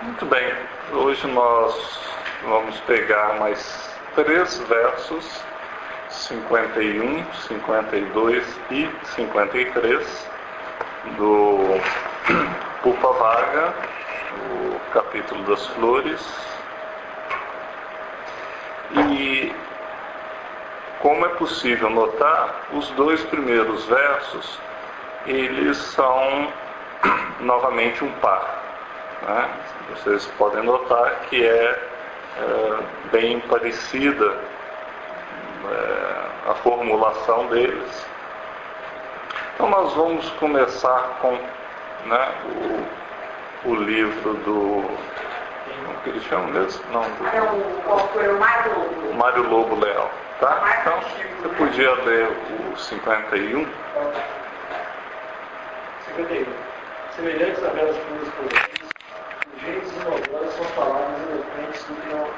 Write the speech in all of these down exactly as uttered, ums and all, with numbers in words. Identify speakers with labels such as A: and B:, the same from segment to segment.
A: Muito bem, hoje nós vamos pegar mais três versos, cinquenta e um, cinquenta e dois e cinquenta e três, do Upavaga, o capítulo das flores. E, como é possível notar, os dois primeiros versos, eles são novamente um par. Né? Vocês podem notar que é, é bem parecida é, a formulação deles. Então nós vamos começar com, né, o, o livro do... Como que ele chama mesmo? Não, do,
B: é o autor Mário Lobo.
A: Mário Lobo Leal. Tá? Então, você podia ler o cinquenta e um?
C: cinquenta e um. Semelhantes a belas flores coloridas, urgentes e inovadoras são palavras eloquentes do que não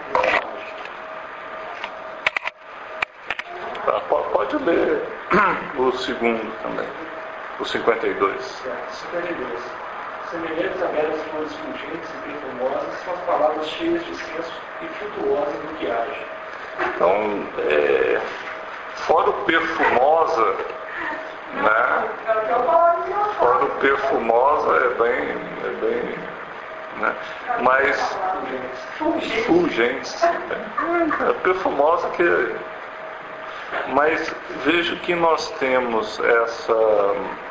A: tá, pode ler o segundo também, o cinquenta e dois.
C: cinquenta e dois. Semelhantes a belas flores fulgentes e perfumosas são as palavras cheias de senso e frutuosas do que age.
A: Então, é, fora o perfumosa, né? Fora o perfumosa é bem, é bem, né? Mas fulgentes, é, perfumosa que, mas vejo que nós temos essa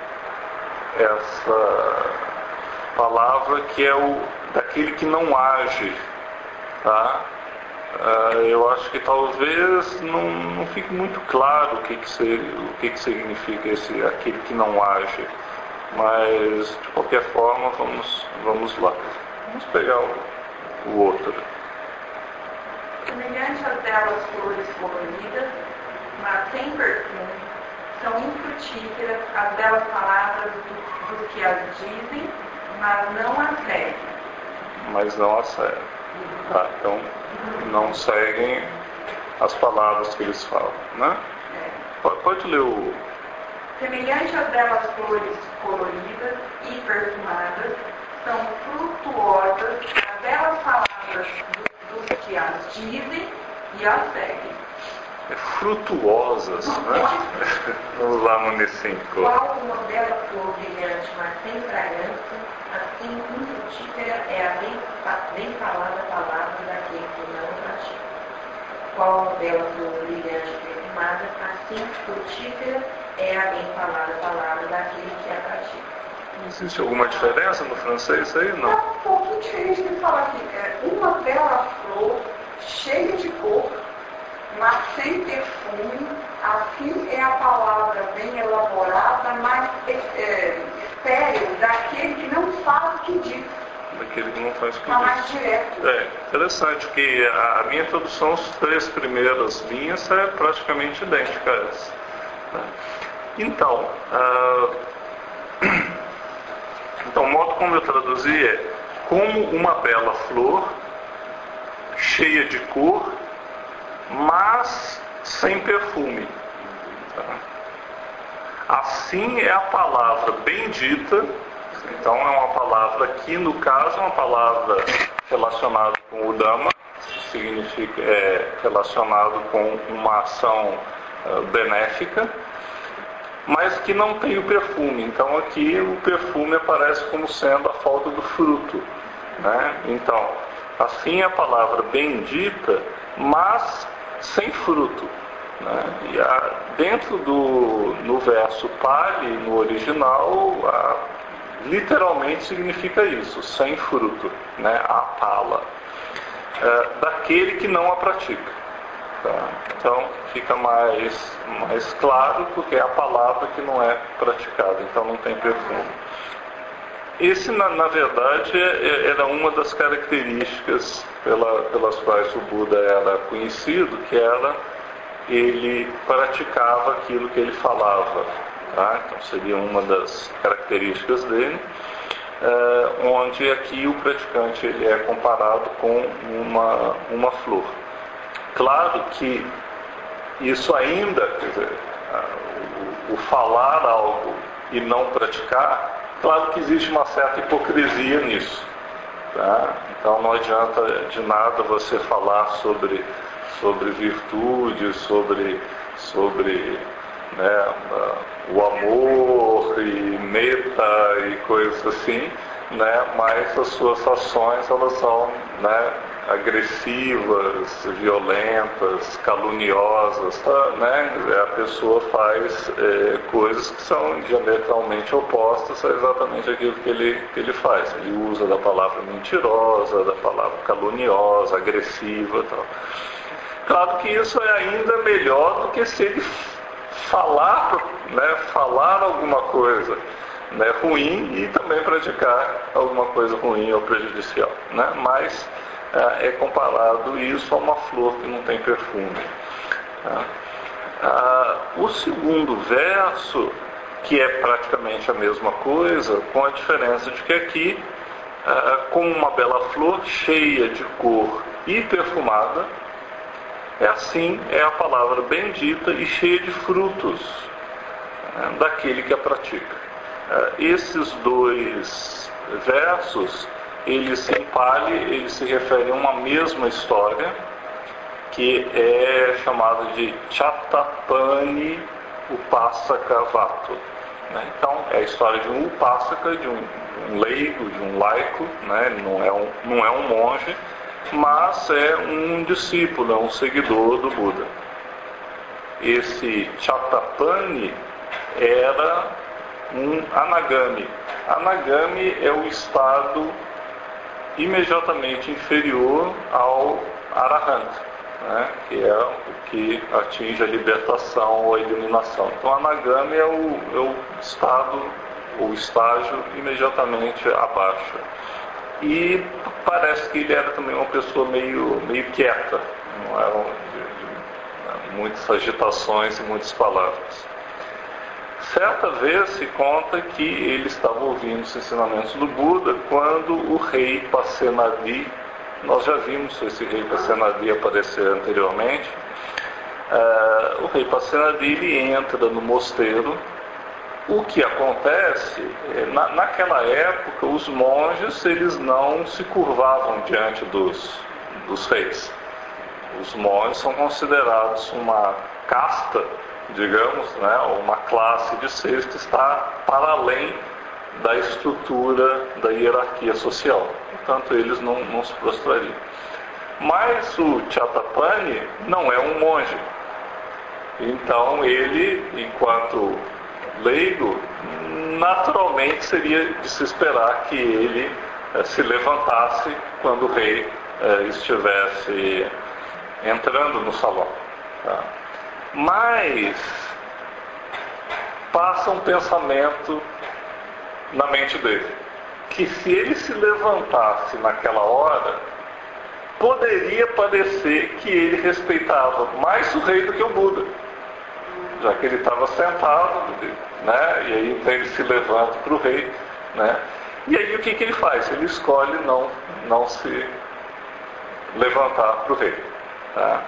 A: essa palavra que é o daquele que não age, tá? Uh, eu acho que talvez não, não fique muito claro o que que, se, o que que significa esse aquele que não age, mas de qualquer forma vamos vamos lá. Vamos pegar o, o outro.
B: Semelhante às belas flores coloridas, mas sem perfume, são infrutíferas as belas palavras dos do que as dizem, mas não as seguem.
A: Mas não as seguem. Tá, então não seguem as palavras que eles falam, né?
B: É.
A: Pode, pode ler o...
B: Semelhante às belas flores coloridas e perfumadas, são frutuosas as belas palavras dos do que as dizem e as seguem.
A: É frutuosas, né? Vamos lá, Municinco.
B: Qual uma bela flor brilhante, mas sem fragrância, assim infrutífera é a bem, bem falada palavra daquele que não pratica. Qual uma bela flor brilhante e perfumada, assim frutífera é a bem falada palavra daquele que a pratica.
A: Existe alguma diferença no francês aí? Não.
B: É um pouquinho diferente de falar aqui. É uma bela flor cheia de cor, mas sem perfume, assim é a palavra bem elaborada, mas é, estéril daquele que não faz o que diz.
A: Daquele que não faz o que
B: Mas
A: diz.
B: mais direto.
A: É, interessante que a minha introdução, as três primeiras linhas é praticamente idêntica a essa. Então, ah, então, o modo como eu traduzi é como uma bela flor, cheia de cor, mas sem perfume. Assim é a palavra bendita. Então é uma palavra que, no caso, é uma palavra relacionada com o Dhamma, significa é, relacionado com uma ação uh, benéfica, mas que não tem o perfume. Então aqui o perfume aparece como sendo a falta do fruto, né? Então, assim é a palavra bendita, mas sem fruto, né? E a, dentro do no verso Pali, no original, a, literalmente significa isso, sem fruto, né? A pala, é, daquele que não a pratica. Tá? Então fica mais, mais claro porque é a palavra que não é praticada, então não tem perfume. Esse, na, na verdade, era uma das características pela, pelas quais o Buda era conhecido, que era ele praticava aquilo que ele falava. Tá? Então seria uma das características dele, é, onde aqui o praticante ele é comparado com uma, uma flor. Claro que isso ainda, quer dizer, o, o falar algo e não praticar, claro que existe uma certa hipocrisia nisso. Tá? Então não adianta de nada você falar sobre, sobre virtude, sobre, sobre né, o amor e meta e coisas assim, né, mas as suas ações elas são, né, agressivas, violentas, caluniosas, tá, né? A pessoa faz é, coisas que são diametralmente opostas a exatamente aquilo que ele, que ele faz. Ele usa da palavra mentirosa, da palavra caluniosa, agressiva, tal. Claro que isso é ainda melhor do que se ele falar, né, falar alguma coisa, né, ruim e também praticar alguma coisa ruim ou prejudicial, né? Mas é comparado isso a uma flor que não tem perfume. Ah, o segundo verso, que é praticamente a mesma coisa, com a diferença de que aqui, ah, como uma bela flor cheia de cor e perfumada, é assim é a palavra bendita e cheia de frutos ah, daquele que a pratica. Ah, esses dois versos eles em Pali, eles se referem a uma mesma história, que é chamada de Chatapani Upasaka-Vato. Né? Então, é a história de um Upasaka, de um, um leigo, de um laico, né? Ele não é um, não é um monge, mas é um discípulo, é um seguidor do Buda. Esse Chatapani era um Anagami. Anagami é o estado imediatamente inferior ao Arahanta, né, que é o que atinge a libertação ou a iluminação. Então, Anagami é o, é o estado, o estágio imediatamente abaixo. E parece que ele era também uma pessoa meio, meio quieta, não eram de, de, muitas agitações e muitas palavras. Certa vez se conta que ele estava ouvindo os ensinamentos do Buda quando o rei Pasenadi, nós já vimos esse rei Pasenadi aparecer anteriormente, uh, o rei Pasenadi ele entra no mosteiro. O que acontece, na, naquela época os monges eles não se curvavam diante dos, dos reis. Os monges são considerados uma casta, digamos, né, uma classe de seres que está para além da estrutura da hierarquia social. Portanto, eles não, não se prostrariam. Mas o Chatapani não é um monge. Então, ele, enquanto leigo, naturalmente seria de se esperar que ele eh, se levantasse quando o rei eh, estivesse entrando no salão. Tá? Mas passa um pensamento na mente dele, que se ele se levantasse naquela hora, poderia parecer que ele respeitava mais o rei do que o Buda, já que ele estava sentado, né? E aí então ele se levanta para o rei, né? E aí o que, que ele faz? Ele escolhe não, não se levantar para o rei. Tá?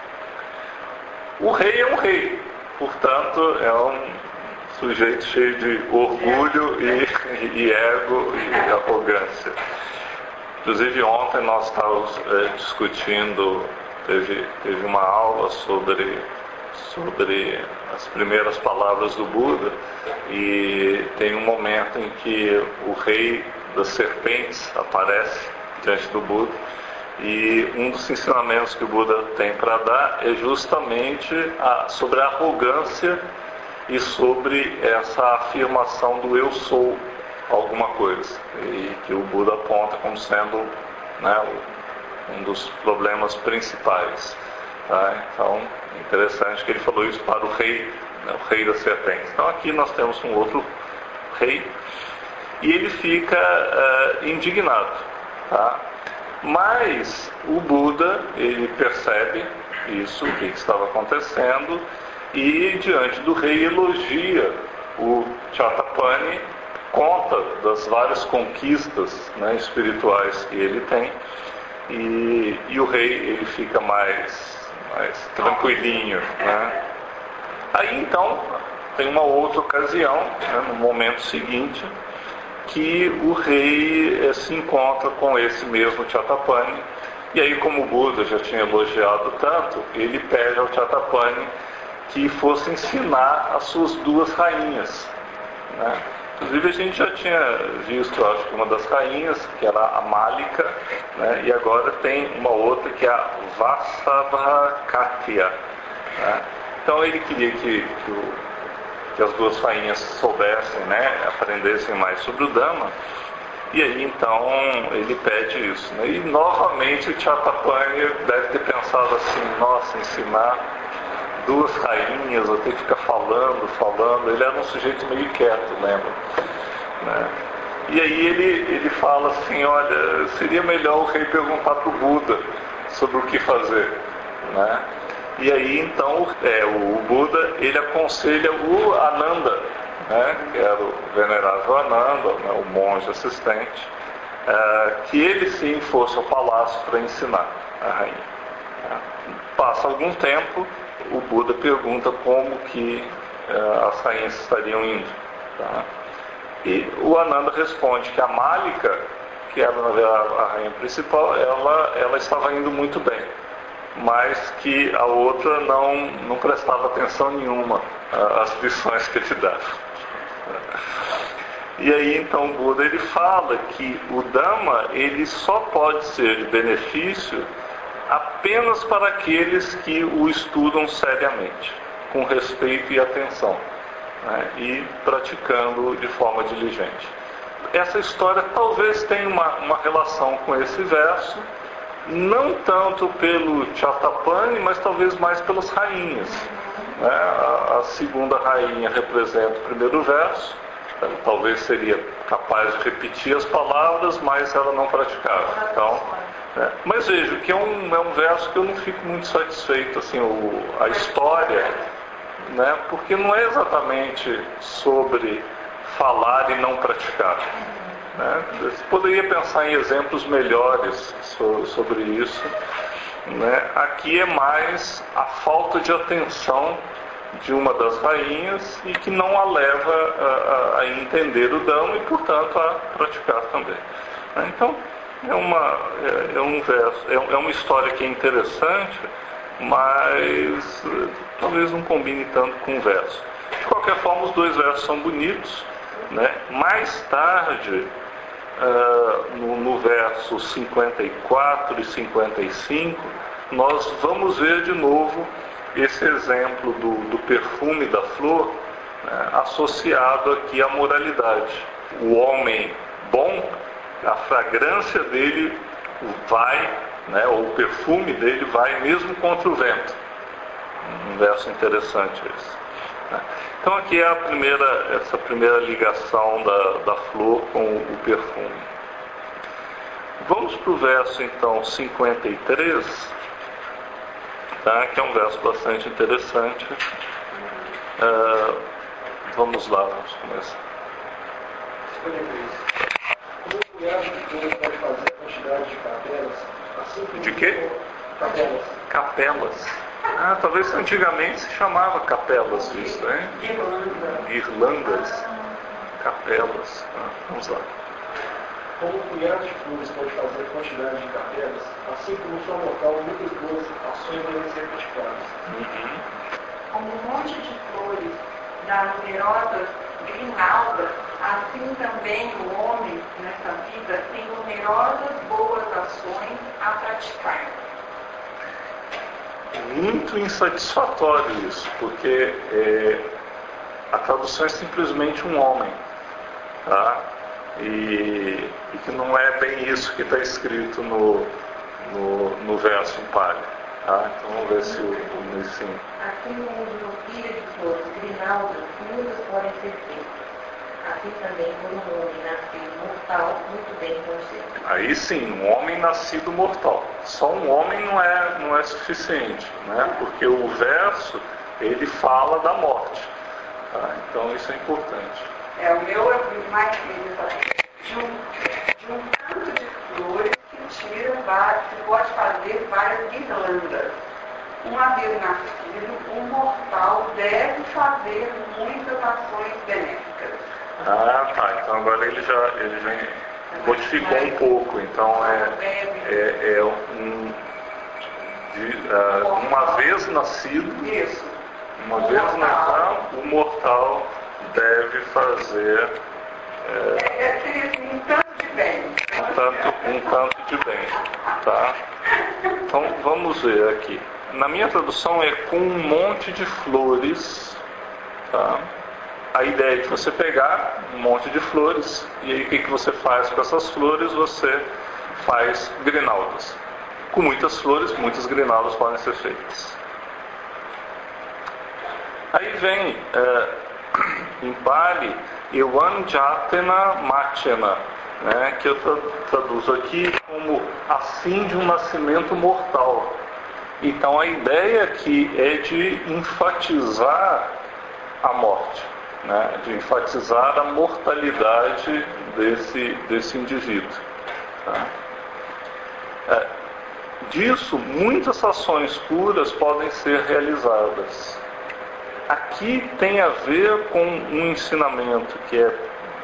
A: O rei é um rei, portanto é um sujeito cheio de orgulho e, e ego e arrogância. Inclusive ontem nós estávamos é, discutindo, teve, teve uma aula sobre, sobre as primeiras palavras do Buda, e tem um momento em que o rei das serpentes aparece diante do Buda, e um dos ensinamentos que o Buda tem para dar é justamente a, sobre a arrogância e sobre essa afirmação do eu sou alguma coisa, e que o Buda aponta como sendo, né, um dos problemas principais. Tá? Então, interessante que ele falou isso para o rei, né, o rei das serpentes. Então aqui nós temos um outro rei, e ele fica uh, indignado. Tá? Mas o Buda, ele percebe isso, o que estava acontecendo, e diante do rei elogia o Chatapani, conta das várias conquistas, né, espirituais que ele tem, e, e o rei ele fica mais, mais tranquilinho. Né? Aí então tem uma outra ocasião, né, no momento seguinte, que o rei eh, se encontra com esse mesmo Chatapani. E aí, como o Buda já tinha elogiado tanto, ele pede ao Chatapani que fosse ensinar as suas duas rainhas, né? Inclusive a gente já tinha visto, acho que uma das rainhas, que era a Malika, né? E agora tem uma outra que é a Vasavakatya, né? Então ele queria que, que, o, que as duas rainhas soubessem, né? Aprendessem mais sobre o Dhamma. E aí então ele pede isso, né? E novamente o Chatapani deve ter pensado assim: nossa, ensinar duas rainhas, eu tenho que ficar falando, falando. Ele era um sujeito meio quieto, lembra? Né? E aí ele, ele fala assim: olha, seria melhor o rei perguntar para o Buda sobre o que fazer, né? E aí então é, o Buda, ele aconselha o Ananda, né, que era o venerável Ananda, né, o monge assistente, é, que ele sim fosse ao palácio para ensinar a rainha. Né? Passa algum tempo, o Buda pergunta como que uh, as rainhas estariam indo. Tá? E o Ananda responde que a Malika, que era na verdade a rainha principal, ela, ela estava indo muito bem, mas que a outra não, não prestava atenção nenhuma às lições que ele dava. E aí então o Buda, ele fala que o Dhamma, ele só pode ser de benefício apenas para aqueles que o estudam seriamente, com respeito e atenção, né, e praticando de forma diligente. Essa história talvez tenha uma, uma relação com esse verso, não tanto pelo Chatapani, mas talvez mais pelas rainhas. Né? A, a segunda rainha representa o primeiro verso, ela talvez seria capaz de repetir as palavras, mas ela não praticava. Então, né? Mas vejo que é um, é um verso que eu não fico muito satisfeito, assim, o, a história, né? Porque não é exatamente sobre falar e não praticar. Né? Você poderia pensar em exemplos melhores so, sobre isso. Né? Aqui é mais a falta de atenção de uma das rainhas e que não a leva a, a, a entender o Dhamma e, portanto, a praticar também. Né? Então, é, uma, é, é um verso, é, é uma história que é interessante, mas talvez não combine tanto com o verso. De qualquer forma, os dois versos são bonitos. Né? Mais tarde, uh, no, no verso cinquenta e quatro e cinquenta e cinco, nós vamos ver de novo esse exemplo do, do perfume da flor, né, associado aqui à moralidade. O homem bom, a fragrância dele vai, né, ou o perfume dele vai mesmo contra o vento. Um verso interessante esse. Né? Então aqui é a primeira, essa primeira ligação da, da flor com o perfume. Vamos para o verso então cinquenta e três. Tá, que é um verso bastante interessante. Uh, vamos lá, vamos começar.
C: Como mulher de Deus pode fazer a quantidade de capelas? Assim como
A: de quê?
C: Capelas.
A: Capelas. Ah, talvez antigamente se chamava capelas isso, né?
B: Guirlanda.
A: Guirlandas. Capelas. Ah, vamos lá.
C: Como um punhado de flores pode fazer quantidade de capelas, assim como sua mortal muitas boas ações devem ser praticadas.
A: Uhum.
B: Como um monte de flores dá numerosas grinaldas, assim também o homem, nessa vida, tem numerosas boas ações a praticar.
A: Muito insatisfatório isso, porque é, a tradução é simplesmente um homem, tá? E, e que não é bem isso que está escrito no, no, no verso em palha. Tá? Então vamos ver se o, o Nissim.
B: Assim como de uma pilha de flores grinaldas, muitas podem ser feitas. Assim também por um homem nascido mortal, muito bem concebido.
A: Aí sim, um homem nascido mortal. Só um homem não é, não é suficiente, né? Porque o verso, ele fala da morte. Tá? Então isso é importante.
B: É, o meu é mais de um, de um canto de flores que tira várias, que pode fazer várias guirlandas. Uma vez nascido, um mortal deve fazer muitas ações benéficas.
A: Ah, tá. Então agora ele já ele vem, modificou um pouco. Então é, é, é um, de, uh, uma vez nascido,
B: Isso.
A: uma vez nascido, o mortal deve fazer
B: É, é, seria assim, um tanto de bem.
A: um tanto, um tanto de bem. Tá? Então vamos ver aqui. Na minha tradução é com um monte de flores. Tá? A ideia é de você pegar um monte de flores e aí o que, que você faz com essas flores? Você faz grinaldas. Com muitas flores, muitas grinaldas podem ser feitas. Aí vem é, em Pali, Ewan Jatena Machena, né, que eu traduzo aqui como assim de um nascimento mortal. Então a ideia aqui é de enfatizar a morte, né, de enfatizar a mortalidade desse, desse indivíduo. Tá? É, disso, muitas ações puras podem ser realizadas. Aqui tem a ver com um ensinamento que é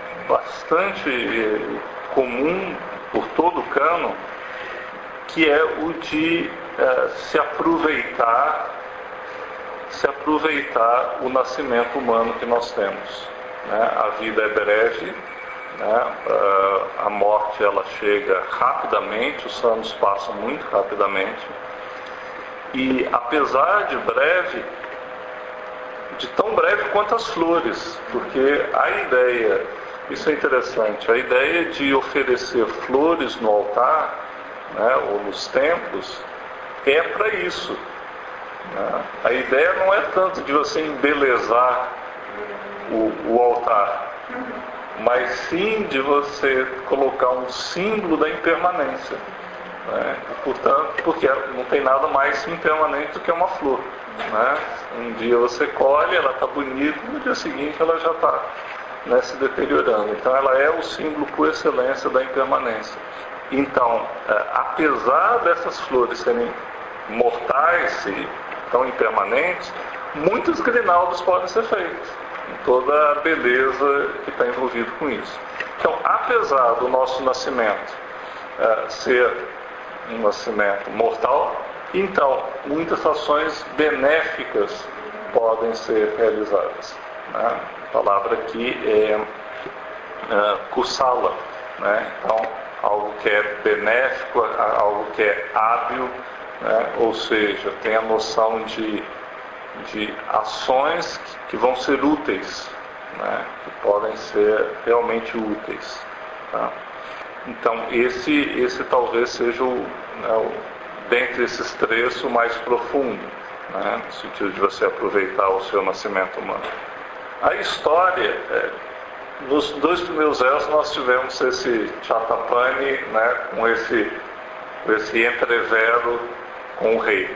A: bastante comum por todo o cânon, que é o de é, se aproveitar se aproveitar o nascimento humano que nós temos. Né? A vida é breve, né? A morte ela chega rapidamente, os anos passam muito rapidamente, e apesar de breve, de tão breve quanto as flores, porque a ideia, isso é interessante, a ideia de oferecer flores no altar, né, ou nos templos, é para isso. Né? A ideia não é tanto de você embelezar o, o altar, mas sim de você colocar um símbolo da impermanência. Né? Portanto, porque não tem nada mais impermanente do que uma flor. Né? Um dia você colhe, ela está bonita, no dia seguinte ela já está, né, se deteriorando. Então ela é o símbolo por excelência da impermanência. Então, é, apesar dessas flores serem mortais e tão impermanentes, muitos grinaldos podem ser feitos, com toda a beleza que está envolvida com isso. Então, apesar do nosso nascimento é, ser um nascimento mortal, então muitas ações benéficas podem ser realizadas. Né? A palavra aqui é, é kusala, né? Então algo que é benéfico, algo que é hábil, né? Ou seja, tem a noção de, de ações que vão ser úteis, né? Que podem ser realmente úteis. Tá? Então esse, esse talvez seja o, né, o, dentre esses três o mais profundo, né? No sentido de você aproveitar o seu nascimento humano. A história, é, nos dois primeiros elos nós tivemos esse Chatapani, né, com esse, esse entrevero com o rei.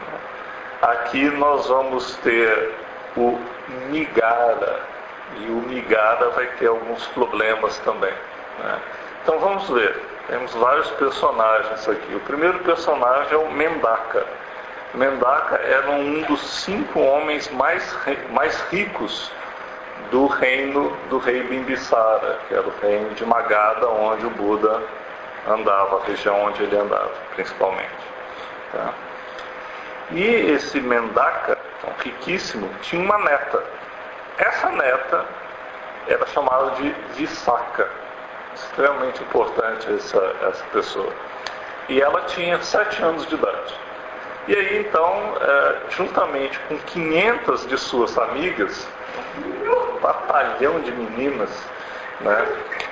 A: Aqui nós vamos ter o Migara, e o Migara vai ter alguns problemas também. Né? Então vamos ver, temos vários personagens aqui. O primeiro personagem é o Mendaka. Mendaka era um dos cinco homens mais, mais ricos do reino do rei Bimbisara, que era o reino de Magadha, onde o Buda andava, a região onde ele andava, principalmente. Tá? E esse Mendaka, então, riquíssimo, tinha uma neta. Essa neta era chamada de Visakha, extremamente importante essa, essa pessoa. E ela tinha sete anos de idade. E aí, então, é, juntamente com quinhentas de suas amigas, um batalhão de meninas, né,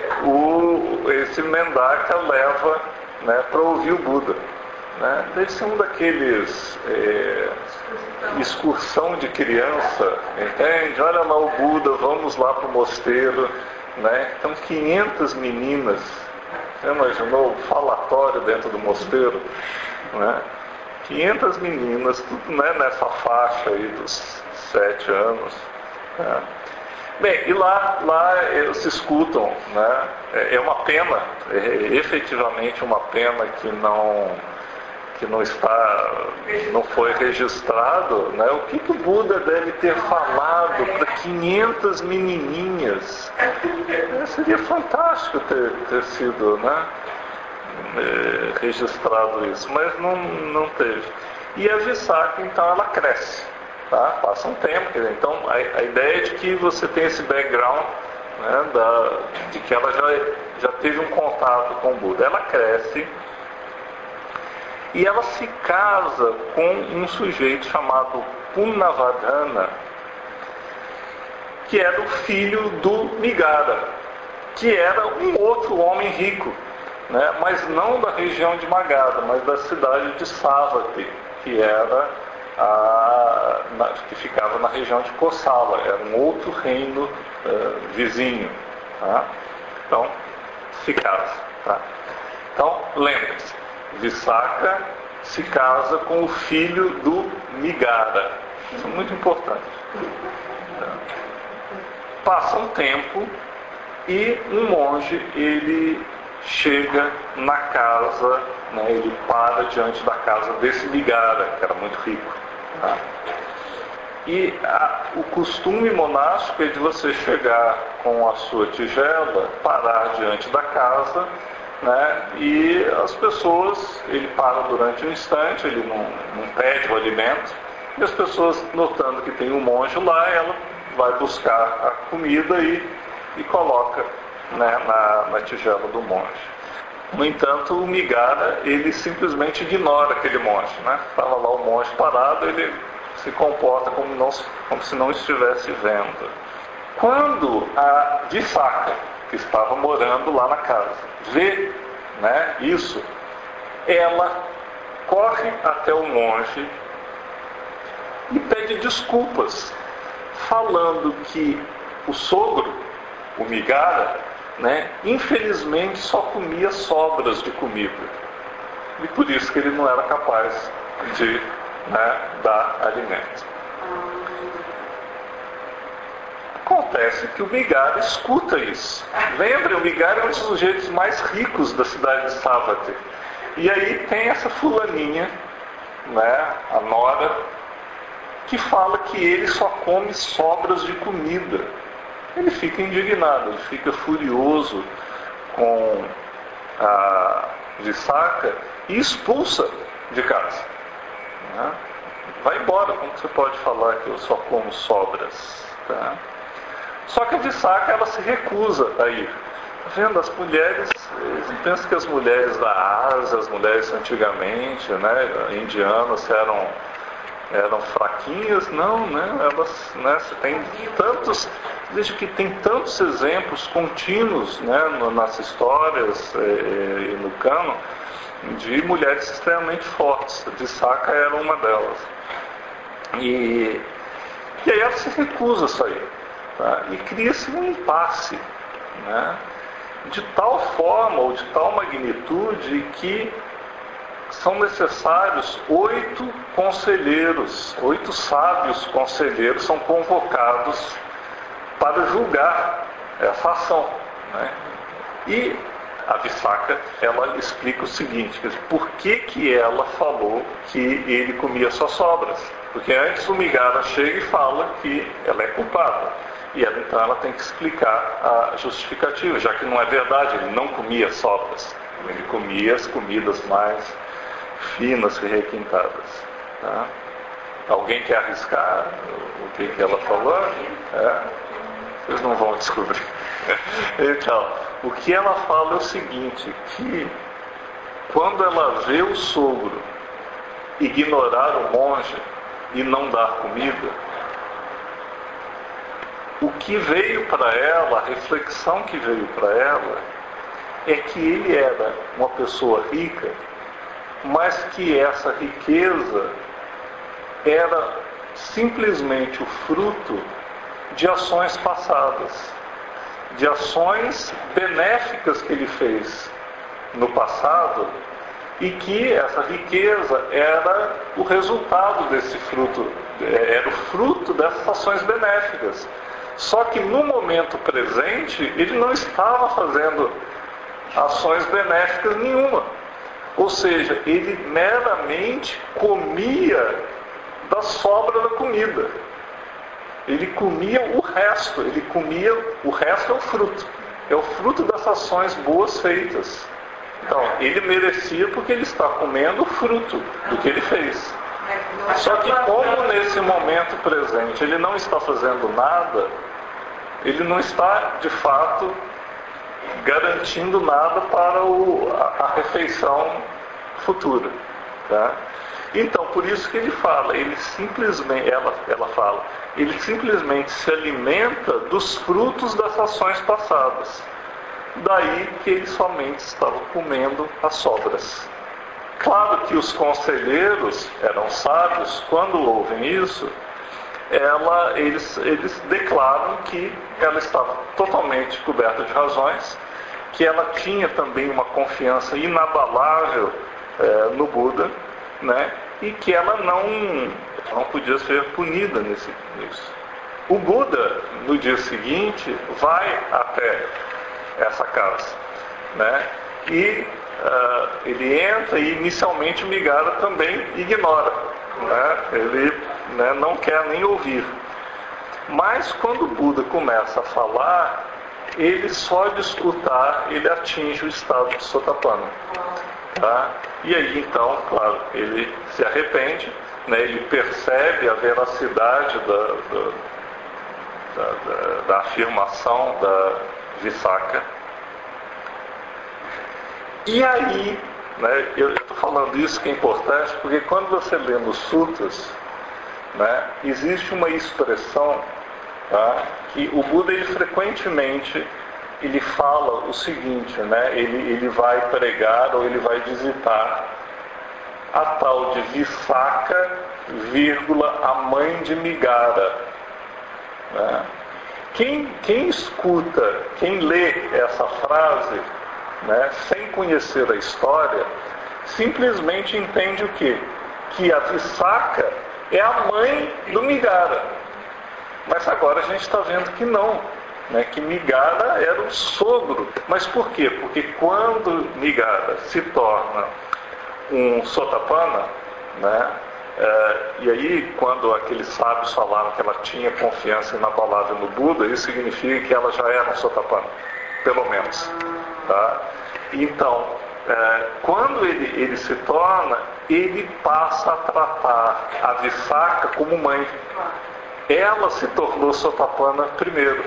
A: o, esse Mendaka leva, né, para ouvir o Buda. Né? Deve ser um daqueles é, excursão de criança, entende? Olha lá o Buda, vamos lá para o mosteiro. Né? Então, quinhentas meninas, você imaginou o falatório dentro do mosteiro? Né? quinhentas meninas, tudo, né, nessa faixa aí dos sete anos. Né? Bem, e lá, lá eles se escutam, né? É uma pena, é efetivamente uma pena que não, que não está, não foi registrado, né? O que, que o Buda deve ter falado para quinhentas menininhas? É, seria fantástico ter, ter sido, né, é, registrado isso, mas não, não teve. E a Visakha, então, ela cresce, tá? Passa um tempo, quer dizer, então a, a ideia é de que você tem esse background, né, da, de que ela já, já teve um contato com o Buda. Ela cresce e ela se casa com um sujeito chamado Punavadana, que era o filho do Migara, que era um outro homem rico, né, mas não da região de Magadha, mas da cidade de Savatthi, que era a, na, que ficava na região de Kosala, era um outro reino uh, vizinho. Tá? Então, se casa. Tá? Então, lembre-se, Visakha se casa com o filho do Migara. Isso é muito importante. Tá? Passa um tempo e um monge, ele chega na casa, né, ele para diante da casa desse Migara, que era muito rico. Tá? E a, o costume monástico é de você chegar com a sua tigela, parar diante da casa, né, e as pessoas, ele para durante um instante, ele não, não pede o alimento, e as pessoas, notando que tem um monge lá, ela vai buscar a comida e, e coloca, né, na, na tigela do monge. No entanto, o Migara, ele simplesmente ignora aquele monge, né? Estava lá o monge parado, ele se comporta como, não, como se não estivesse vendo. Quando a Visakha, que estava morando lá na casa, vê, né, isso, ela corre até o monge e pede desculpas, falando que o sogro, o Migara, né, infelizmente só comia sobras de comida. E por isso que ele não era capaz de, né, dar alimento. Acontece que o Migara escuta isso. Lembra, o Migara é um dos sujeitos mais ricos da cidade de Savatthi. E aí tem essa fulaninha, né, a nora, que fala que ele só come sobras de comida. Ele fica indignado, ele fica furioso com a Visakha e expulsa de casa. Né? Vai embora, como você pode falar que eu só como sobras? Tá? Só que a Visakha, ela se recusa a ir. Tá vendo? As mulheres, eles pensam que as mulheres da Ásia, as mulheres antigamente, né, indianas, eram, eram fraquinhas. Não, né? Elas, né, você tem tantos, desde que tem tantos exemplos contínuos, né, nas histórias e, e no cano, de mulheres extremamente fortes. A Visakha era uma delas. E, e aí ela se recusa a sair. Tá? E cria-se um impasse, né? De tal forma ou de tal magnitude que são necessários oito conselheiros, oito sábios conselheiros são convocados para julgar essa ação, né? E a Visakha, ela explica o seguinte, quer dizer, por que que ela falou que ele comia só sobras? Porque antes o Migara chega e fala que ela é culpada. E ela, então ela tem que explicar a justificativa, já que não é verdade, ele não comia sobras. Ele comia as comidas mais finas e requintadas. Tá? Alguém quer arriscar o que, que ela falou? É? Vocês não vão descobrir. Então, o que ela fala é o seguinte, que quando ela vê o sogro ignorar o monge e não dar comida, o que veio para ela, a reflexão que veio para ela, é que ele era uma pessoa rica, mas que essa riqueza era simplesmente o fruto de ações passadas, de ações benéficas que ele fez no passado, e que essa riqueza era o resultado desse fruto, era o fruto dessas ações benéficas. Só que no momento presente, ele não estava fazendo ações benéficas nenhuma. Ou seja, ele meramente comia da sobra da comida. Ele comia o resto, ele comia, o resto é o fruto. É o fruto das ações boas feitas. Então, ele merecia porque ele está comendo o fruto do que ele fez. Só que como nesse momento presente ele não está fazendo nada, ele não está, de fato, garantindo nada para o, a, a refeição futura. Tá? Então, por isso que ele fala, ele simplesmente, ela, ela fala, ele simplesmente se alimenta dos frutos das ações passadas. Daí que ele somente estava comendo as sobras. Claro que os conselheiros eram sábios, quando ouvem isso, ela, eles, eles declaram que ela estava totalmente coberta de razões, que ela tinha também uma confiança inabalável é, no Buda, né? E que ela não, não podia ser punida nesse, nisso. O Buda, no dia seguinte, vai até essa casa, né? E uh, ele entra e inicialmente Migara também ignora, né? Ele, né, não quer nem ouvir. Mas quando o Buda começa a falar, ele só de escutar, ele atinge o estado de Sotapanna. Tá? E aí então, claro, ele se arrepende, né? Ele percebe a veracidade da, da, da, da, da afirmação da Visakha. E aí, né, eu estou falando isso que é importante, porque quando você lê nos sutras, né, existe uma expressão, tá, que o Buda ele, frequentemente ele fala o seguinte, né, ele, ele vai pregar ou ele vai visitar a tal de Visakha, vírgula, a mãe de Migara. Né? Quem, quem escuta, quem lê essa frase, né, sem conhecer a história, simplesmente entende o quê? Que a Visakha é a mãe do Migara. Mas agora a gente está vendo que não, né, que Migara era o sogro. Mas por quê? Porque quando Migara se torna um Sotapanna, né, é, e aí quando aqueles sábios falaram que ela tinha confiança inabalável no Buda, isso significa que ela já era um Sotapanna, pelo menos. Tá? Então, é, quando ele, ele se torna, ele passa a tratar a Visakha como mãe. Ela se tornou Sotapanna primeiro.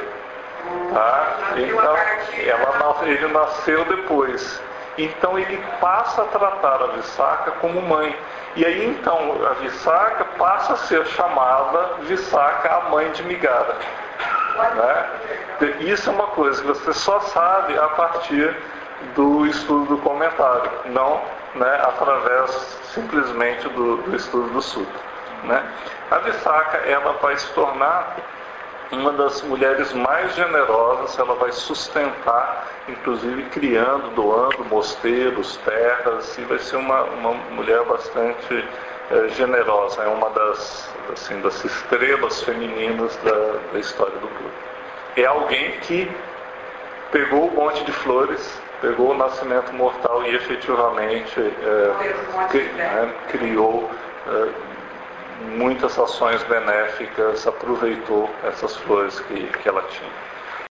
A: Tá? Então, ela, ele nasceu depois. Então ele passa a tratar a Visakha como mãe. E aí então a Visakha passa a ser chamada Visakha, a mãe de Migara. Né? Isso é uma coisa que você só sabe a partir do estudo do comentário, não, né, através simplesmente do, do estudo do sutra. Né? A Visakha, ela vai se tornar uma das mulheres mais generosas, ela vai sustentar, inclusive criando, doando mosteiros, terras, e vai ser uma, uma mulher bastante é, generosa, é uma das, assim, das estrelas femininas da, da história do Buda. É alguém que pegou o monte de flores, pegou o nascimento mortal e efetivamente é, cri, né, criou é, muitas ações benéficas, aproveitou essas flores que, que ela tinha.